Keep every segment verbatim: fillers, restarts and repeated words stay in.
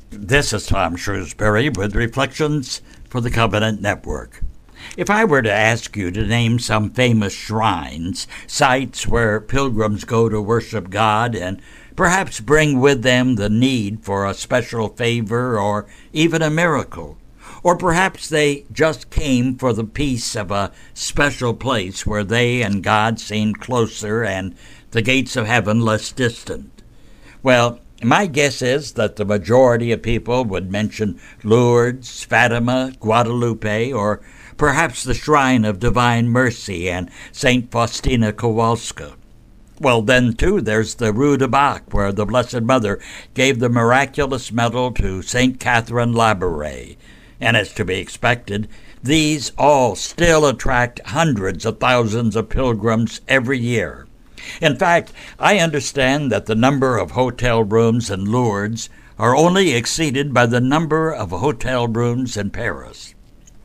This is Tom Shrewsbury with Reflections for the Covenant Network. If I were to ask you to name some famous shrines, sites where pilgrims go to worship God and perhaps bring with them the need for a special favor or even a miracle, or perhaps they just came for the peace of a special place where they and God seemed closer and the gates of heaven less distant, well, my guess is that the majority of people would mention Lourdes, Fatima, Guadalupe, or perhaps the Shrine of Divine Mercy and Saint Faustina Kowalska. Well, then, too, there's the Rue de Bac, where the Blessed Mother gave the miraculous medal to Saint Catherine Labouré. And as to be expected, these all still attract hundreds of thousands of pilgrims every year. In fact, I understand that the number of hotel rooms in Lourdes are only exceeded by the number of hotel rooms in Paris.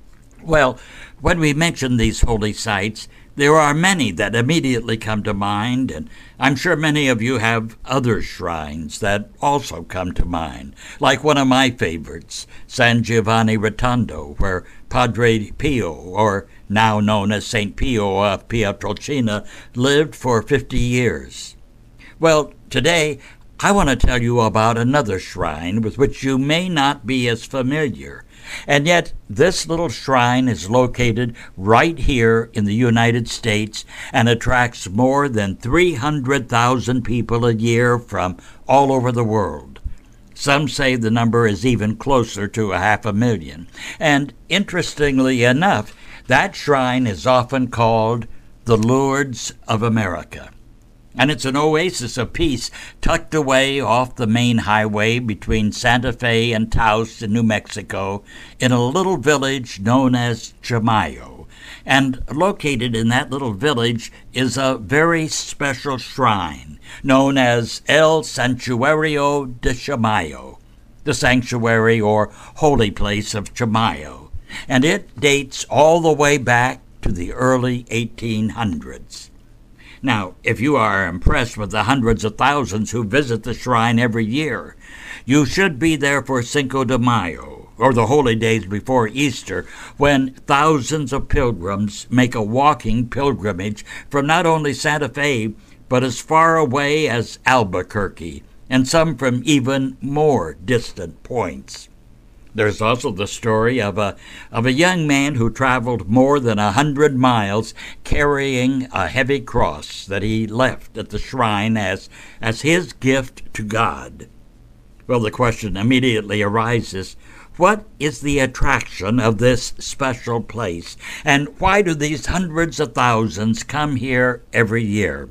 Well, when we mention these holy sites, there are many that immediately come to mind, and I'm sure many of you have other shrines that also come to mind, like one of my favorites, San Giovanni Rotondo, where Padre Pio, or now known as Saint Pio of Pietrelcina, lived for fifty years. Well, today I want to tell you about another shrine with which you may not be as familiar. And yet, this little shrine is located right here in the United States and attracts more than three hundred thousand people a year from all over the world. Some say the number is even closer to a half a million. And interestingly enough, that shrine is often called the Lourdes of America. And it's an oasis of peace tucked away off the main highway between Santa Fe and Taos in New Mexico in a little village known as Chamayo. And located in that little village is a very special shrine known as El Santuario de Chamayo, the sanctuary or holy place of Chamayo. And it dates all the way back to the early eighteen hundreds. Now, if you are impressed with the hundreds of thousands who visit the shrine every year, you should be there for Cinco de Mayo, or the holy days before Easter, when thousands of pilgrims make a walking pilgrimage from not only Santa Fe, but as far away as Albuquerque, and some from even more distant points. There's also the story of a of a young man who traveled more than a hundred miles carrying a heavy cross that he left at the shrine as, as his gift to God. Well, the question immediately arises, what is the attraction of this special place, and why do these hundreds of thousands come here every year?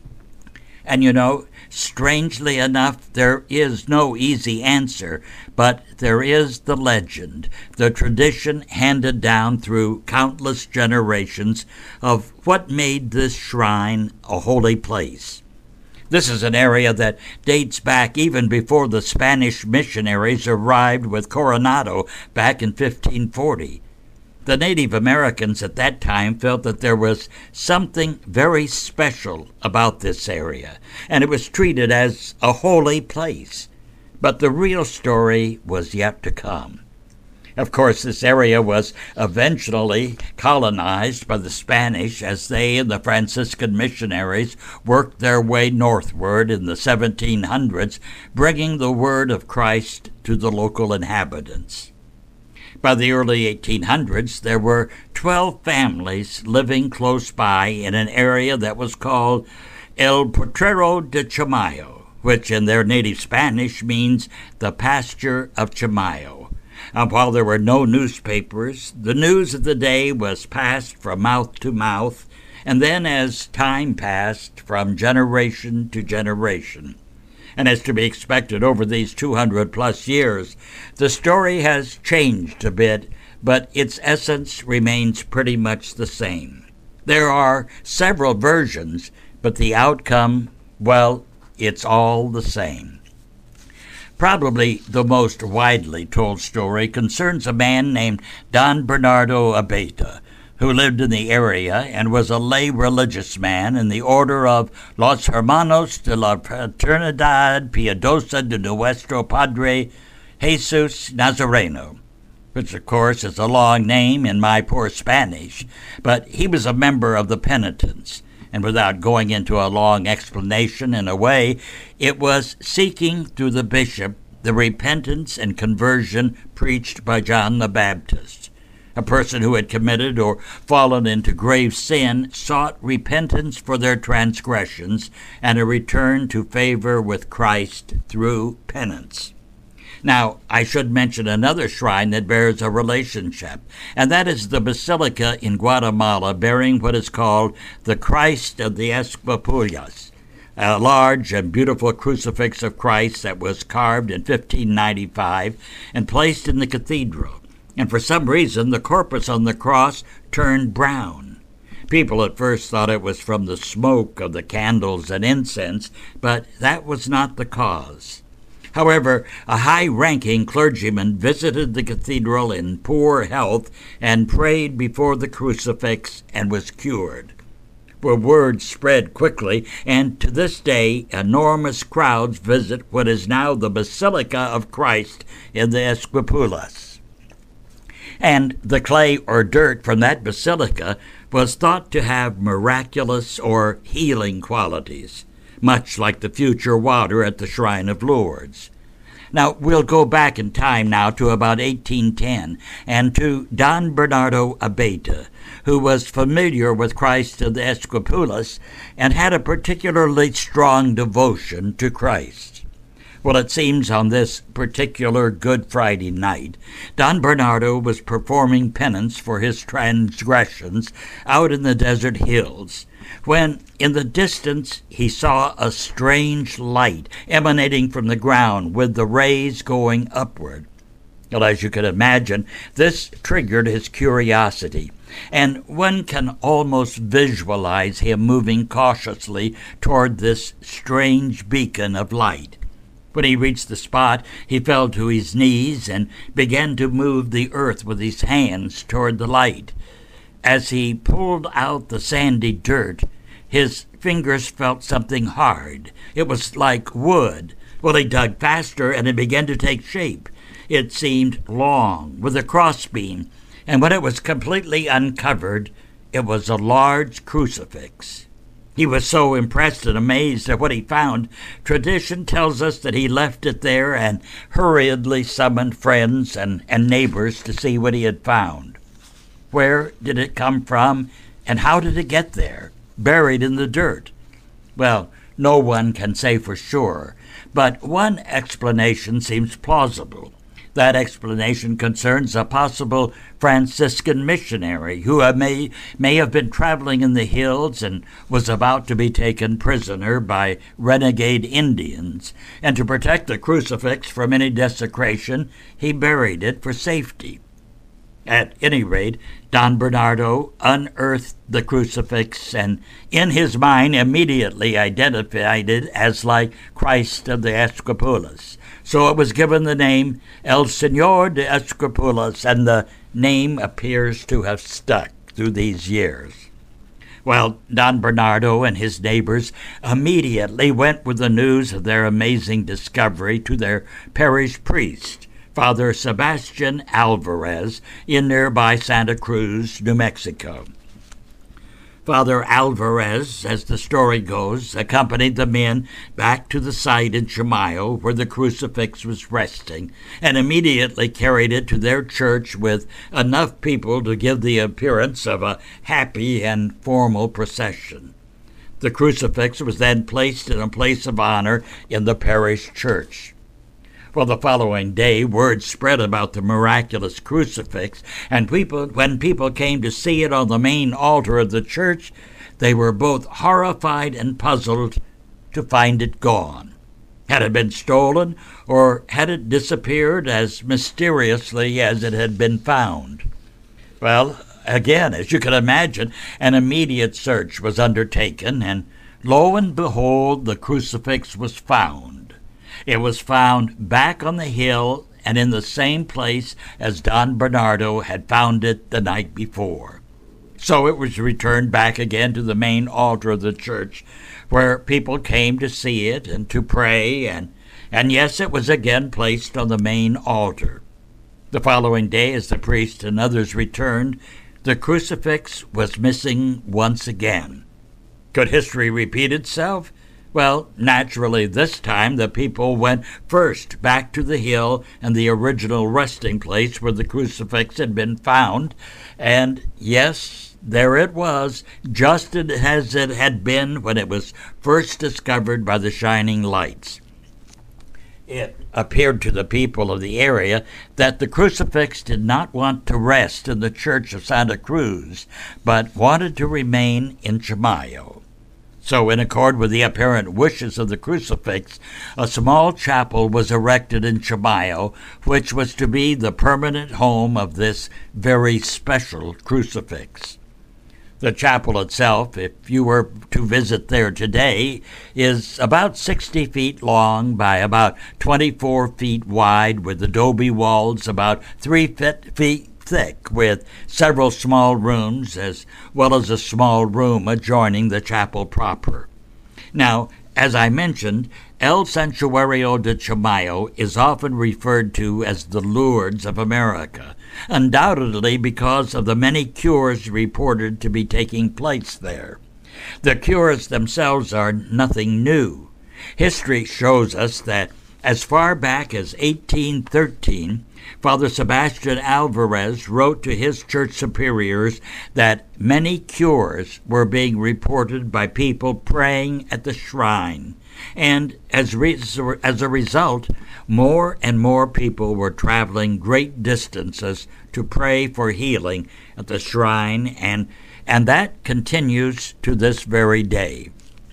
And you know, strangely enough, there is no easy answer, but there is the legend, the tradition handed down through countless generations of what made this shrine a holy place. This is an area that dates back even before the Spanish missionaries arrived with Coronado back in fifteen forty. The Native Americans at that time felt that there was something very special about this area, and it was treated as a holy place. But the real story was yet to come. Of course, this area was eventually colonized by the Spanish as they and the Franciscan missionaries worked their way northward in the seventeen hundreds, bringing the word of Christ to the local inhabitants. By the early eighteen hundreds, there were twelve families living close by in an area that was called El Potrero de Chamayo, which in their native Spanish means the pasture of Chamayo. And while there were no newspapers, the news of the day was passed from mouth to mouth, and then as time passed, from generation to generation. And as to be expected over these two hundred plus years, the story has changed a bit, but its essence remains pretty much the same. There are several versions, but the outcome, well, it's all the same. Probably the most widely told story concerns a man named Don Bernardo Abeyta, who lived in the area and was a lay religious man in the order of Los Hermanos de la Fraternidad Piadosa de Nuestro Padre Jesus Nazareno, which of course is a long name in my poor Spanish, but he was a member of the penitents, and without going into a long explanation, in a way, it was seeking through the bishop the repentance and conversion preached by John the Baptist. A person who had committed or fallen into grave sin sought repentance for their transgressions and a return to favor with Christ through penance. Now, I should mention another shrine that bears a relationship, and that is the Basilica in Guatemala bearing what is called the Christ of the Esquipulas, a large and beautiful crucifix of Christ that was carved in fifteen ninety-five and placed in the cathedral. And for some reason, the corpus on the cross turned brown. People at first thought it was from the smoke of the candles and incense, but that was not the cause. However, a high-ranking clergyman visited the cathedral in poor health and prayed before the crucifix and was cured. Well, word spread quickly, and to this day, enormous crowds visit what is now the Basilica of Christ in the Esquipulas. And the clay or dirt from that basilica was thought to have miraculous or healing qualities, much like the future water at the Shrine of Lourdes. Now, we'll go back in time now to about eighteen ten and to Don Bernardo Abeyta, who was familiar with Christ of the Esquipulas and had a particularly strong devotion to Christ. Well, it seems on this particular Good Friday night, Don Bernardo was performing penance for his transgressions out in the desert hills, when in the distance he saw a strange light emanating from the ground with the rays going upward. Well, as you can imagine, this triggered his curiosity, and one can almost visualize him moving cautiously toward this strange beacon of light. When he reached the spot, he fell to his knees and began to move the earth with his hands toward the light. As he pulled out the sandy dirt, his fingers felt something hard. It was like wood. Well, he dug faster, and it began to take shape. It seemed long, with a crossbeam, and when it was completely uncovered, it was a large crucifix. He was so impressed and amazed at what he found, tradition tells us that he left it there and hurriedly summoned friends and, and neighbors to see what he had found. Where did it come from, and how did it get there, buried in the dirt? Well, no one can say for sure, but one explanation seems plausible. That explanation concerns a possible Franciscan missionary who may, may have been traveling in the hills and was about to be taken prisoner by renegade Indians, and to protect the crucifix from any desecration, he buried it for safety. At any rate, Don Bernardo unearthed the crucifix and, in his mind, immediately identified it as like Christ of the Esquipulas. So it was given the name El Señor de Esquipulas, and the name appears to have stuck through these years. Well, Don Bernardo and his neighbors immediately went with the news of their amazing discovery to their parish priest, Father Sebastian Alvarez, in nearby Santa Cruz, New Mexico. Father Alvarez, as the story goes, accompanied the men back to the site in Chamayo where the crucifix was resting, and immediately carried it to their church with enough people to give the appearance of a happy and formal procession. The crucifix was then placed in a place of honor in the parish church. Well, the following day, word spread about the miraculous crucifix, and people, when people came to see it on the main altar of the church, they were both horrified and puzzled to find it gone. Had it been stolen, or had it disappeared as mysteriously as it had been found? Well, again, as you can imagine, an immediate search was undertaken, and lo and behold, the crucifix was found. It was found back on the hill and in the same place as Don Bernardo had found it the night before. So it was returned back again to the main altar of the church, where people came to see it and to pray, and, and yes, it was again placed on the main altar. The following day, as the priest and others returned, the crucifix was missing once again. Could history repeat itself? Well, naturally, this time the people went first back to the hill and the original resting place where the crucifix had been found, and yes, there it was, just as it had been when it was first discovered by the shining lights. It appeared to the people of the area that the crucifix did not want to rest in the church of Santa Cruz, but wanted to remain in Chimayo. So, in accord with the apparent wishes of the crucifix, a small chapel was erected in Chimayo, which was to be the permanent home of this very special crucifix. The chapel itself, if you were to visit there today, is about sixty feet long by about twenty-four feet wide, with adobe walls about three feet thick, with several small rooms as well as a small room adjoining the chapel proper. Now, as I mentioned, El Santuario de Chimayo is often referred to as the Lourdes of America, undoubtedly because of the many cures reported to be taking place there. The cures themselves are nothing new. History shows us that as far back as eighteen thirteen, Father Sebastian Alvarez wrote to his church superiors that many cures were being reported by people praying at the shrine. And as, re- as a result, more and more people were traveling great distances to pray for healing at the shrine, and, and that continues to this very day.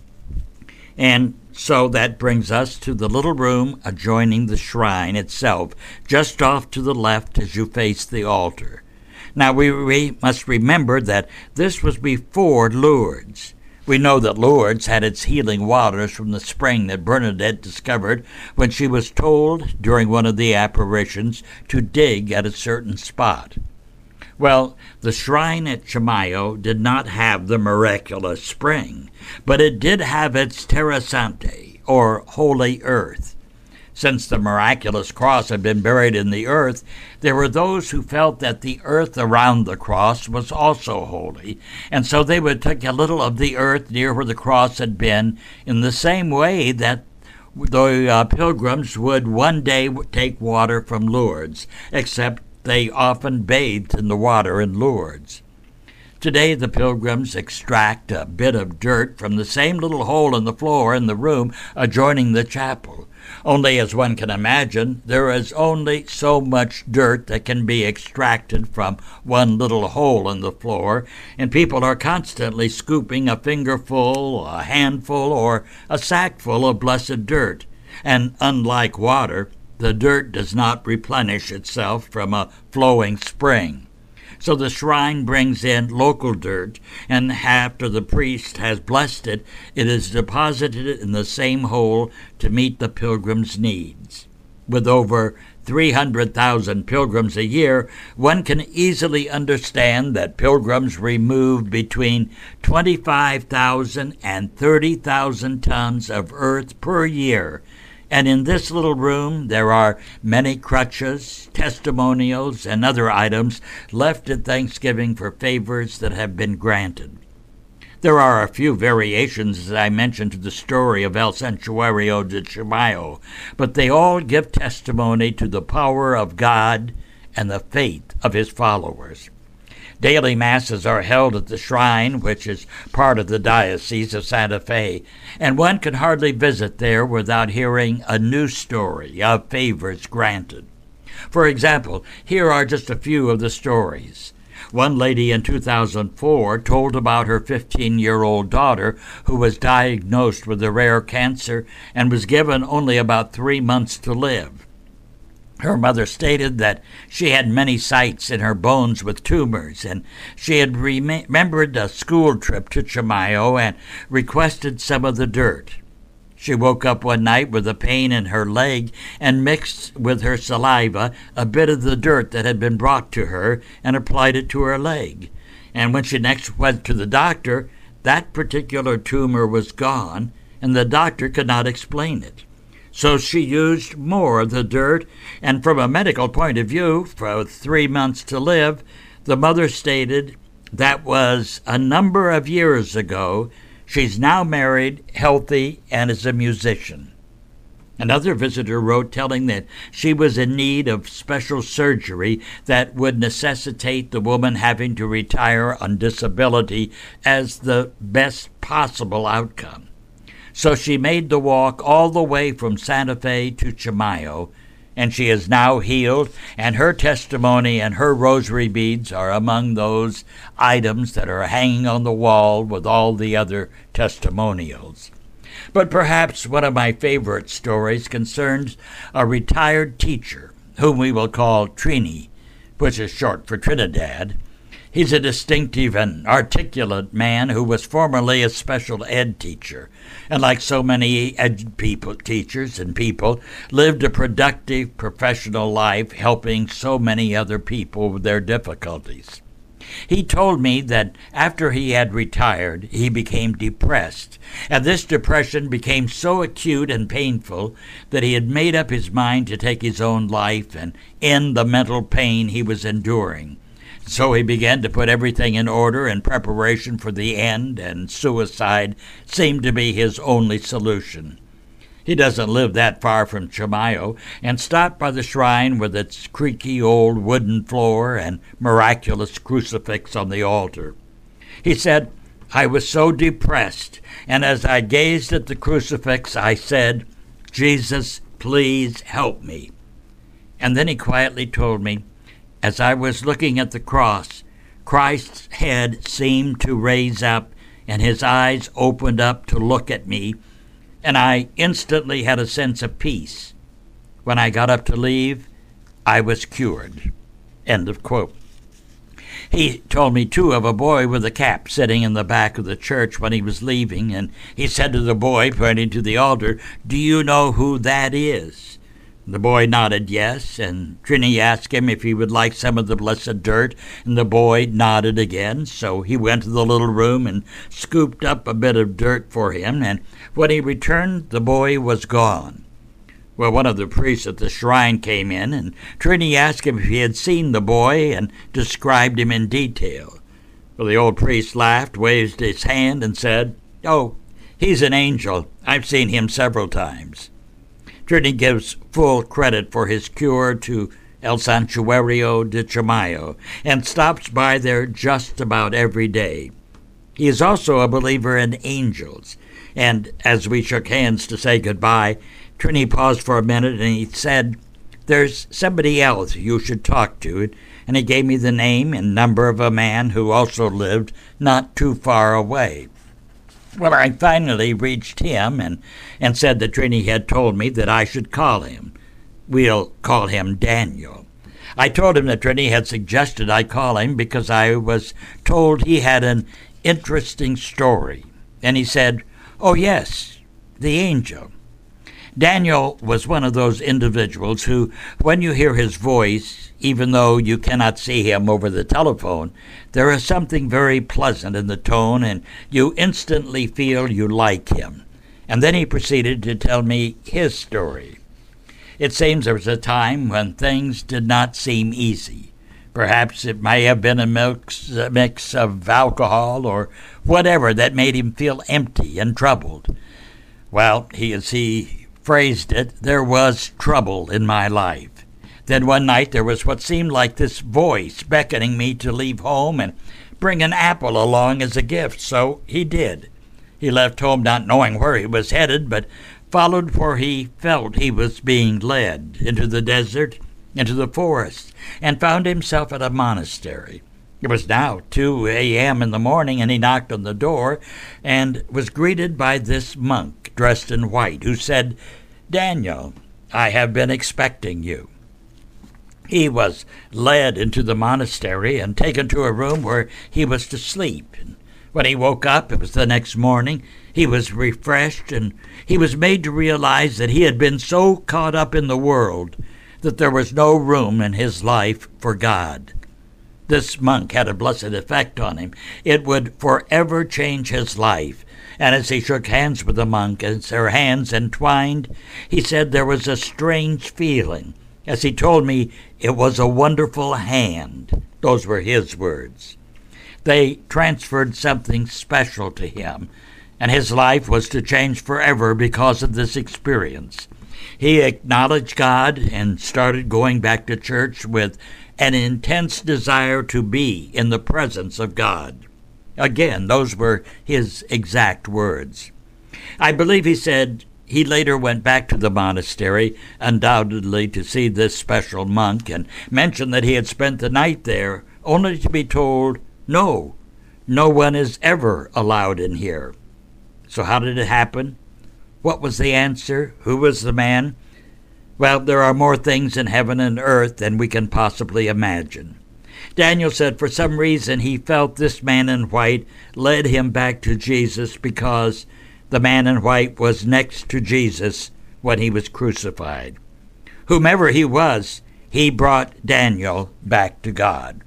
And so that brings us to the little room adjoining the shrine itself, just off to the left as you face the altar. Now, we, we must remember that this was before Lourdes. We know that Lourdes had its healing waters from the spring that Bernadette discovered when she was told during one of the apparitions to dig at a certain spot. Well, the shrine at Chimayo did not have the miraculous spring, but it did have its terra sante, or holy earth. Since the miraculous cross had been buried in the earth, there were those who felt that the earth around the cross was also holy, and so they would take a little of the earth near where the cross had been, in the same way that the uh, pilgrims would one day take water from Lourdes, except they often bathed in the water in Lourdes. Today, the pilgrims extract a bit of dirt from the same little hole in the floor in the room adjoining the chapel. Only, as one can imagine, there is only so much dirt that can be extracted from one little hole in the floor, and people are constantly scooping a fingerful, a handful, or a sackful of blessed dirt. And unlike water, the dirt does not replenish itself from a flowing spring. So the shrine brings in local dirt, and after the priest has blessed it, it is deposited in the same hole to meet the pilgrim's needs. With over three hundred thousand pilgrims a year, one can easily understand that pilgrims remove between twenty-five thousand and thirty thousand tons of earth per year. And in this little room, there are many crutches, testimonials, and other items left at Thanksgiving for favors that have been granted. There are a few variations, as I mentioned, to the story of El Santuario de Chimayo, but they all give testimony to the power of God and the faith of his followers. Daily masses are held at the shrine, which is part of the Diocese of Santa Fe, and one can hardly visit there without hearing a new story of favors granted. For example, here are just a few of the stories. One lady in two thousand four told about her fifteen-year-old daughter who was diagnosed with a rare cancer and was given only about three months to live. Her mother stated that she had many sites in her bones with tumors, and she had remembered a school trip to Chimayo and requested some of the dirt. She woke up one night with a pain in her leg and mixed with her saliva a bit of the dirt that had been brought to her and applied it to her leg. And when she next went to the doctor, that particular tumor was gone, and the doctor could not explain it. So she used more of the dirt, and from a medical point of view, for three months to live, the mother stated that was a number of years ago. She's now married, healthy, and is a musician. Another visitor wrote telling that she was in need of special surgery that would necessitate the woman having to retire on disability as the best possible outcome. So she made the walk all the way from Santa Fe to Chimayo, and she is now healed, and her testimony and her rosary beads are among those items that are hanging on the wall with all the other testimonials. But perhaps one of my favorite stories concerns a retired teacher, whom we will call Trini, which is short for Trinidad. He's a distinctive and articulate man who was formerly a special ed teacher, and like so many ed people, teachers and people, lived a productive professional life helping so many other people with their difficulties. He told me that after he had retired, he became depressed, and this depression became so acute and painful that he had made up his mind to take his own life and end the mental pain he was enduring. So he began to put everything in order in preparation for the end, and suicide seemed to be his only solution. He doesn't live that far from Chimayo, and stopped by the shrine with its creaky old wooden floor and miraculous crucifix on the altar. He said, "I was so depressed, and as I gazed at the crucifix, I said, 'Jesus, please help me.' And then he quietly told me, as I was looking at the cross, Christ's head seemed to raise up, and his eyes opened up to look at me, and I instantly had a sense of peace. When I got up to leave, I was cured." End of quote. He told me, too, of a boy with a cap sitting in the back of the church when he was leaving, and he said to the boy, pointing to the altar, "Do you know who that is?" The boy nodded yes, and Trini asked him if he would like some of the blessed dirt, and the boy nodded again. So he went to the little room and scooped up a bit of dirt for him, and when he returned, the boy was gone. Well, one of the priests at the shrine came in, and Trini asked him if he had seen the boy and described him in detail. Well, the old priest laughed, waved his hand, and said, "Oh, he's an angel. I've seen him several times." Trini gives full credit for his cure to El Santuario de Chimayo and stops by there just about every day. He is also a believer in angels, and as we shook hands to say goodbye, Trini paused for a minute and he said, "There's somebody else you should talk to," and he gave me the name and number of a man who also lived not too far away. Well, I finally reached him and, and said that Trini had told me that I should call him. We'll call him Daniel. I told him that Trini had suggested I call him because I was told he had an interesting story. And he said, "Oh, yes, the angel." Daniel was one of those individuals who, when you hear his voice, even though you cannot see him over the telephone, there is something very pleasant in the tone, and you instantly feel you like him. And then he proceeded to tell me his story. It seems there was a time when things did not seem easy. Perhaps it may have been a mix, a mix of alcohol or whatever that made him feel empty and troubled. Well, he, as he phrased it, there was trouble in my life. Then one night there was what seemed like this voice beckoning me to leave home and bring an apple along as a gift, so he did. He left home not knowing where he was headed, but followed where he felt he was being led, into the desert, into the forest, and found himself at a monastery. It was now two a.m. in the morning, and he knocked on the door and was greeted by this monk dressed in white, who said, "Daniel, I have been expecting you." He was led into the monastery and taken to a room where he was to sleep. And when he woke up, it was the next morning, he was refreshed, and he was made to realize that he had been so caught up in the world that there was no room in his life for God. this monk had a blessed effect on him. It would forever change his life. And as he shook hands with the monk, as their hands entwined, he said there was a strange feeling. As he told me, it was a wonderful hand. Those were his words. They transferred something special to him, and his life was to change forever because of this experience. He acknowledged God and started going back to church with an intense desire to be in the presence of God. Again, those were his exact words. I believe he said he later went back to the monastery, undoubtedly to see this special monk, and mentioned that he had spent the night there, only to be told, no, no one is ever allowed in here. So how did it happen? What was the answer? Who was the man? Well, there are more things in heaven and earth than we can possibly imagine. Daniel said for some reason he felt this man in white led him back to Jesus because the man in white was next to Jesus when he was crucified. Whomever he was, he brought Daniel back to God.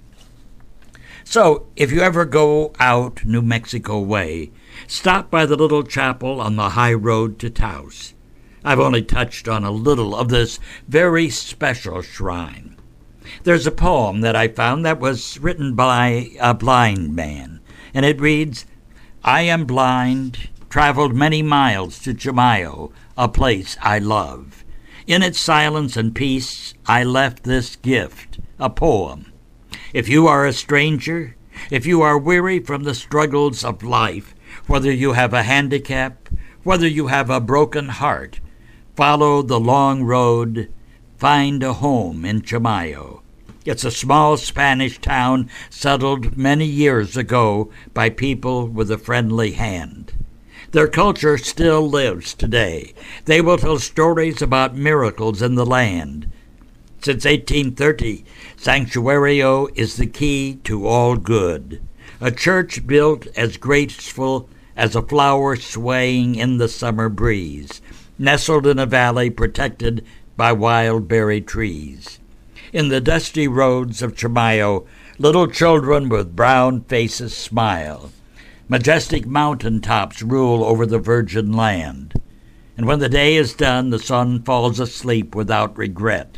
So, if you ever go out New Mexico way, stop by the little chapel on the high road to Taos. I've only touched on a little of this very special shrine. There's a poem that I found that was written by a blind man, and it reads, I am blind, traveled many miles to Chimayo, a place I love. In its silence and peace, I left this gift, a poem. If you are a stranger, if you are weary from the struggles of life, whether you have a handicap, whether you have a broken heart, follow the long road, find a home in Chimayo. It's a small Spanish town settled many years ago by people with a friendly hand. Their culture still lives today. They will tell stories about miracles in the land. Since eighteen thirty, Sanctuario is the key to all good. A church built as graceful as a flower swaying in the summer breeze, nestled in a valley protected by wild berry trees. In the dusty roads of Chimayo, little children with brown faces smile. Majestic mountain tops rule over the virgin land. And when the day is done, the sun falls asleep without regret.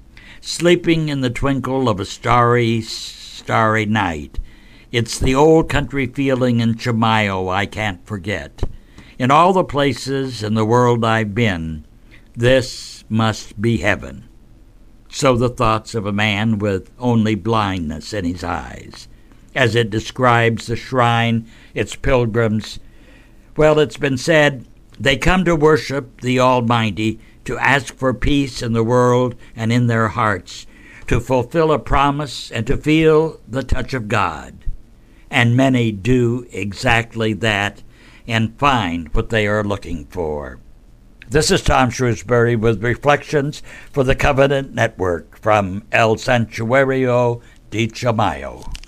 Sleeping in the twinkle of a starry, starry night. It's the old country feeling in Chimayo I can't forget. In all the places in the world I've been, this must be heaven. So the thoughts of a man with only blindness in his eyes. As it describes the shrine, its pilgrims, well, it's been said, they come to worship the Almighty, to ask for peace in the world and in their hearts, to fulfill a promise and to feel the touch of God. And many do exactly that and find what they are looking for. This is Tom Shrewsbury with Reflections for the Covenant Network from El Santuario de Chimayo.